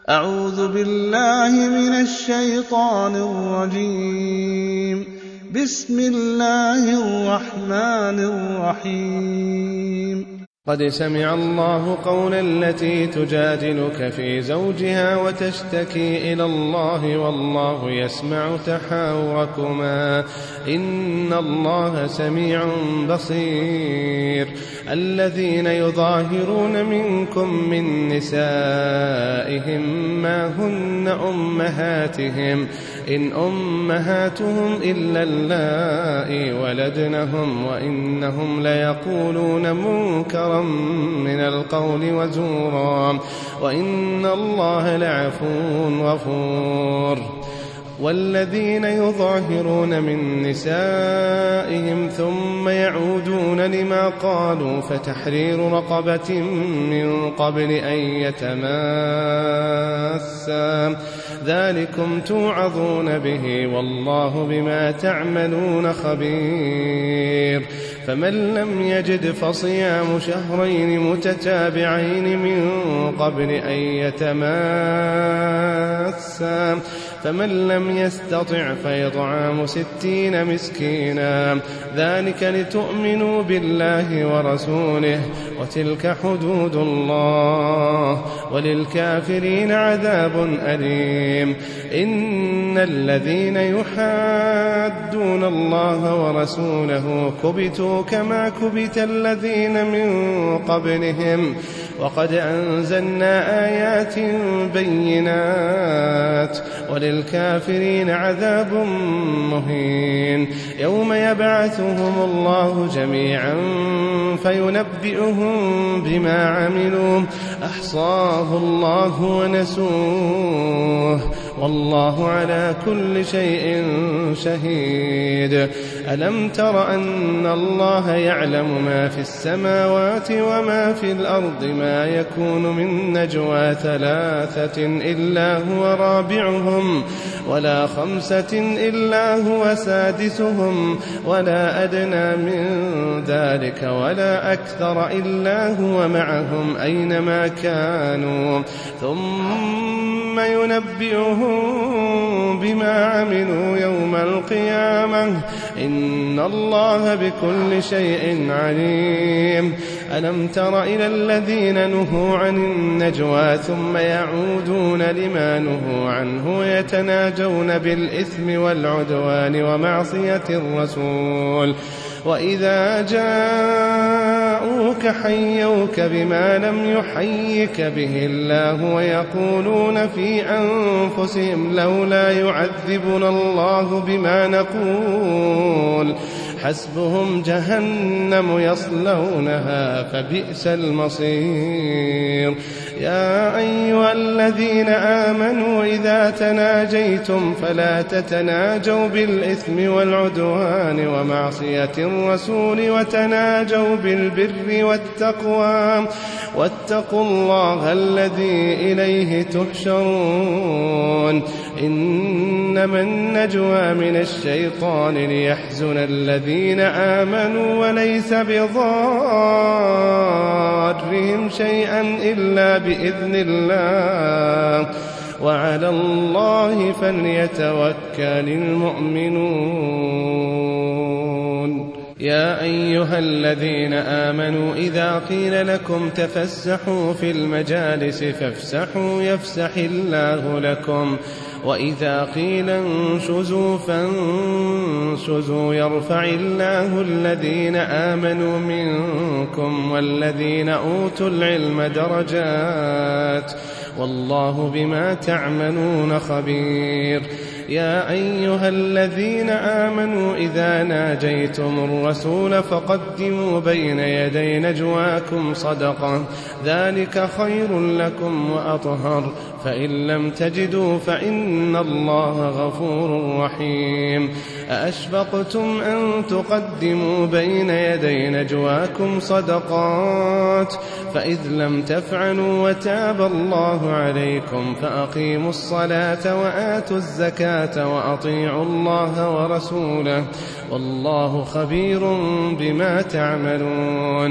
أعوذ بالله من الشيطان الرجيم. بسم الله الرحمن الرحيم. قد سمع الله قول التي تجادلك في زوجها وتشتكي إلى الله والله يسمع تحاوركما إن الله سميع بصير. الذين يظاهرون منكم من نسائهم ما هن أمهاتهم إن أمهاتهم إلا اللائي ولدنهم وإنهم ليقولون منكرا من القول وزورا وإن الله لعفو غفور. والذين يظاهرون من نسائهم ثم يعودون لما قالوا فتحرير رقبة من قبل أن يتماسا ذلكم توعظون به والله بما تعملون خبير. فمن لم يجد فصيام شهرين متتابعين من قبل أن يتماسا فمن لم يستطع فإطعام 60 مسكينا ذلك لتؤمنوا بالله ورسوله وتلك حدود الله وللكافرين عذاب أليم. إن الذين يحادون الله ورسوله كبتوا كما كبت الذين من قبلهم وقد أنزلنا آيات بينات وللكافرين عذاب مهين. يوم يبعثهم الله جميعا فينبئهم بما عملوا أحصاه الله ونسوه والله على كل شيء شهيد. ألم تر أن الله يعلم ما في السماوات وما في الأرض ما يكون من نجوى 3 إلا هو رابعهم ولا 5 إلا هو سادسهم ولا أدنى من ذلك ولا أكثر إلا هو معهم أينما كانوا ثم ينبئهم بما عملوا يوم القيامة إن الله بكل شيء عليم. ألم تر إلى الذين نهوا عن النجوى ثم يعودون لما نهوا عنه يتناجون بالإثم والعدوان ومعصية الرسول وإذا جاءوك حيوك بما لم يحيك به الله ويقولون في أنفسهم لولا يعذبنا الله بما نقول حسبهم جهنم يصلونها فبئس المصير. يا أيها الذين آمنوا إذا تناجيتم فلا تتناجوا بالإثم والعدوان ومعصية الرسول وتناجوا بالبر والتقوى واتقوا الله الذي إليه تحشرون. إنما النجوى من الشيطان ليحزن الذين آمنوا وليس بضارهم شيئا إلا بإذن الله وعلى الله فليتوكل المؤمنون. يا أيها الذين آمنوا إذا قيل لكم تفسحوا في المجالس فافسحوا يفسح الله لكم وإذا قيل انشزوا فانشزوا يرفع الله الذين آمنوا منكم والذين أوتوا العلم درجات والله بما تعملون خبير. يا أيها الذين آمنوا إذا ناجيتم الرسول فقدموا بين يدي نجواكم صدقة ذلك خير لكم وأطهر فإن لم تجدوا فإن الله غفور رحيم. أأشفقتم أن تقدموا بين يدي نجواكم صدقات فإذ لم تفعلوا وتاب الله عليكم فأقيموا الصلاة وآتوا الزكاة وأطيعوا الله ورسوله والله خبير بما تعملون.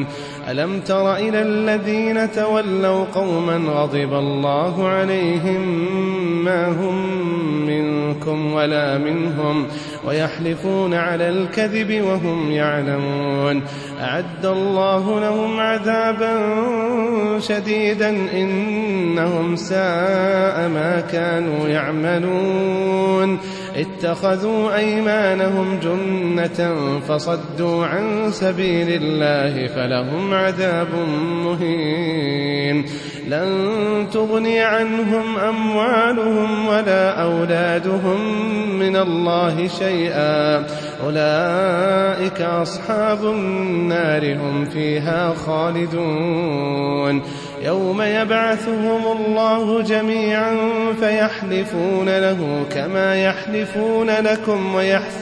ألم تر إلى الذين تولوا قوما غضب الله عليهم ما هم منكم ولا منهم ويحلفون على الكذب وهم يعلمون أعد الله لهم عذابا شديدا إنهم ساء ما كانوا يعملون اتخذوا أيمانهم جنة فصدوا عن سبيل الله فلهم عذاب مهين لن تغني عنهم أموالهم ولا أولادهم من الله شيئا أولئك أصحاب النار هم فيها خالدون يوم يبعثهم الله جميعا فيحلفون له كما يحلفون لكم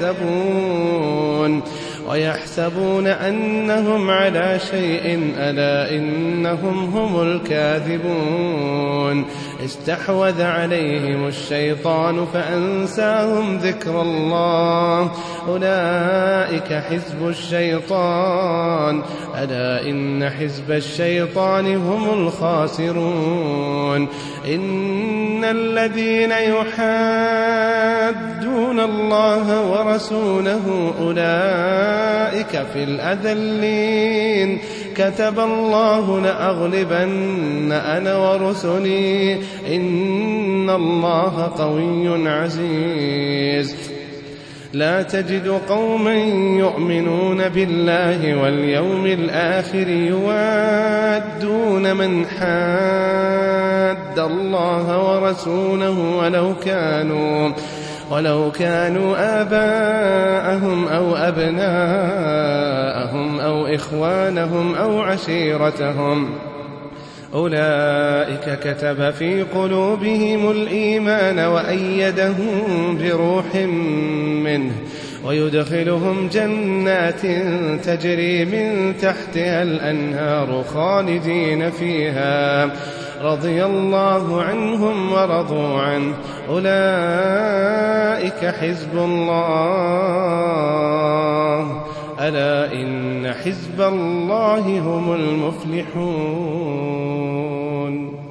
ويحسبون أنهم على شيء ألا إنهم هم الكاذبون استحوذ عليهم الشيطان فأنساهم ذكر الله أولئك حزب الشيطان ألا إن حزب الشيطان هم الخاسرون إن الذين يحادون الله ورسوله أولئك في الأذلين كتب الله لأغلبن أنا ورسلي إن الله قوي عزيز لا تجد قوما يؤمنون بالله واليوم الآخر يوادون من حاد الله ورسوله ولو كانوا آباءهم أو أبناءهم أو إخوانهم أو عشيرتهم أولئك كتب في قلوبهم الإيمان وأيدهم بروح منه ويدخلهم جنات تجري من تحتها الأنهار خالدين فيها رضي الله عنهم ورضوا عنه أولئك حزب الله ألا إن حزب الله هم المفلحون